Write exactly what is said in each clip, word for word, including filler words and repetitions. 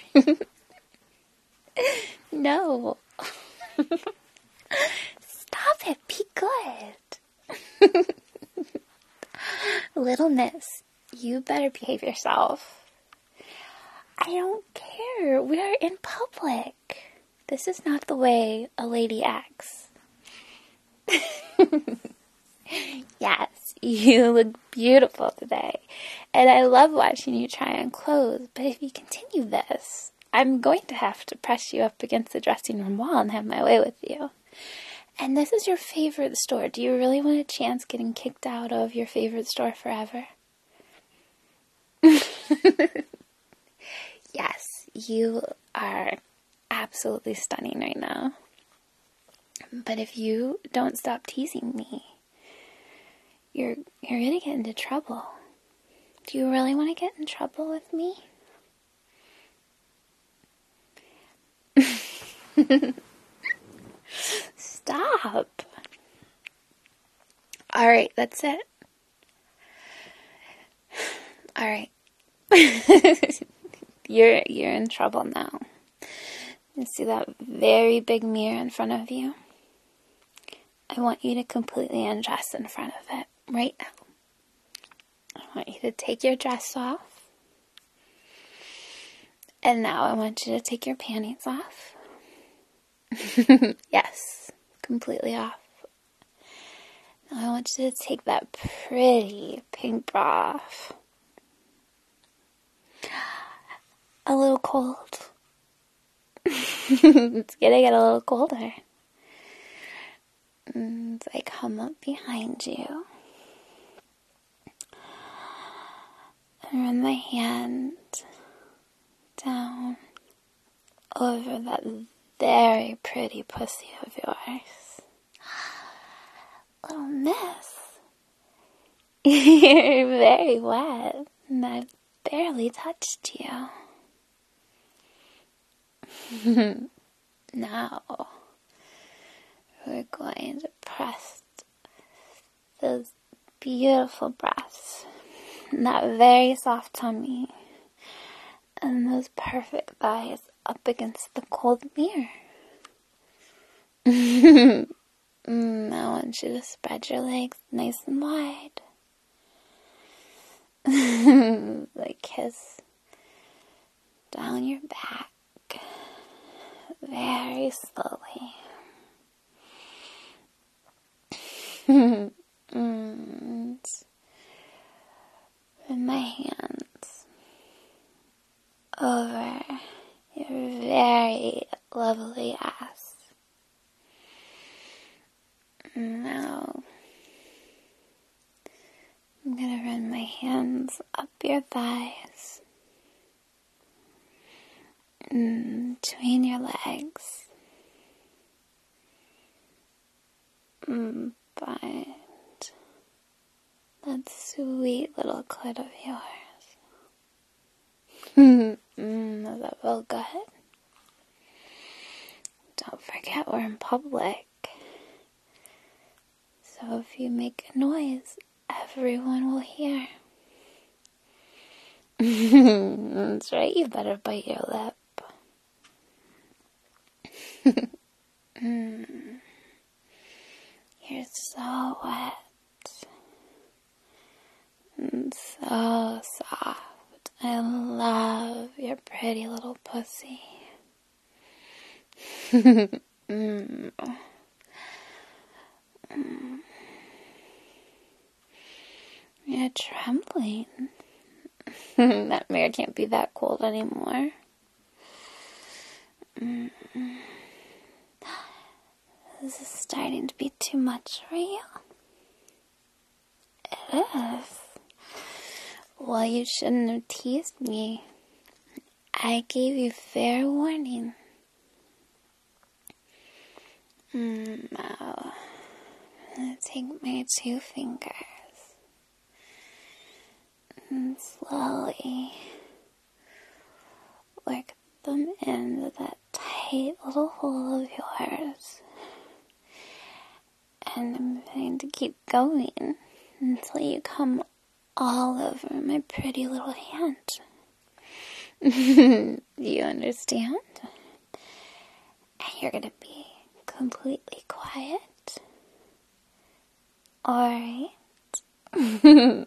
No. Stop it. Be good. Little miss, you better behave yourself. I don't care. We are in public. This is not the way a lady acts. Yes, you look beautiful today. And I love watching you try on clothes. But if you continue this, I'm going to have to press you up against the dressing room wall and have my way with you. And this is your favorite store. Do you really want a chance getting kicked out of your favorite store forever? Yes, you are absolutely stunning right now. But if you don't stop teasing me, you're you're gonna get into trouble. Do you really want to get in trouble with me? Stop. Alright, that's it. Alright. you're you're in trouble now. You see that very big mirror in front of you? I want you to completely undress in front of it right now. I want you to take your dress off. And now I want you to take your panties off. Yes, completely off. Now I want you to take that pretty pink bra off. A little cold. It's gonna get a little colder. And I come up behind you and run my hand down over that very pretty pussy of yours. Little miss, you're very wet, and I barely touched you. Now, we're going to press those beautiful breasts, and that very soft tummy, and those perfect thighs up against the cold mirror. mm, I want you to spread your legs nice and wide. Like kiss down your back very slowly. And with my hands over your very lovely ass. Now I'm gonna run my hands up your thighs, between your legs, mm, find that sweet little clit of yours. mm, does that feel good? Don't forget we're in public. So if you make a noise, everyone will hear. That's right, you better bite your lip. mm. You're so wet. And so soft. I love your pretty little pussy. mm. Mm. You're trembling. That mirror can't be that cold anymore. Mm. This is starting to be too much for you. It is. Well, you shouldn't have teased me. I gave you fair warning. Mm, now, I'm going to take my two fingers and slowly work them into that tight little hole of yours. And I'm going to keep going until you come all over my pretty little hand. Do you understand? And you're gonna be completely quiet. Alright. mm.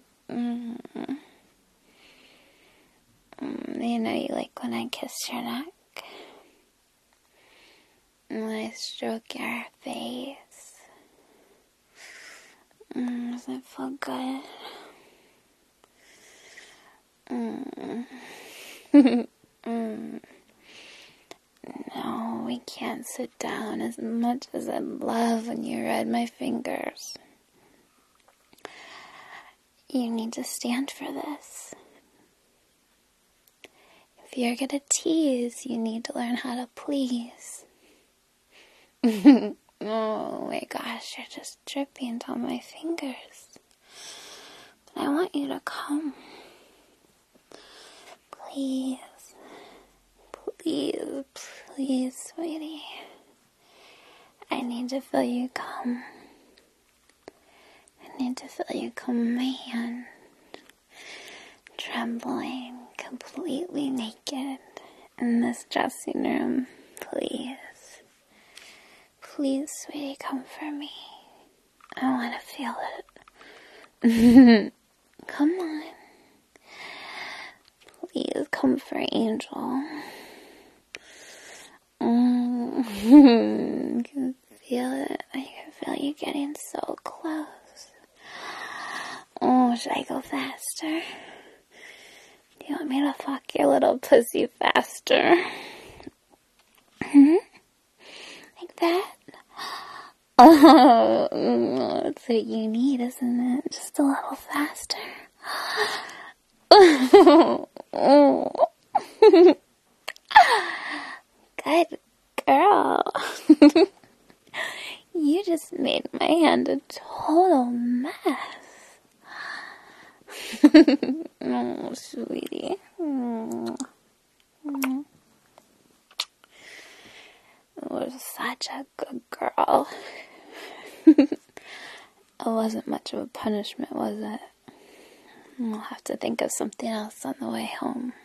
You know you like when I kiss your neck. And when I stroke your face. Mm, does it feel good? Mm. mm. No, we can't sit down as much as I'd love when you ride my fingers. You need to stand for this. If you're gonna tease, you need to learn how to please. Oh my gosh, you're just dripping down my fingers. But I want you to come. Please. Please, please, sweetie. I need to feel you come. I need to feel you come, man. Trembling, completely naked in this dressing room. Please. Please, sweetie, come for me. I want to feel it. Come on. Please, come for Angel. Mm. I can feel it. I can feel you getting so close. Oh, should I go faster? Do you want me to fuck your little pussy faster? Hmm? Like that? Oh, that's what you need, isn't it? Just a little faster. Oh. Good girl. You just made my hand a total mess. Oh, sweetie. Mm. Mm. It was such a good girl. It wasn't much of a punishment, was it? We'll have to think of something else on the way home.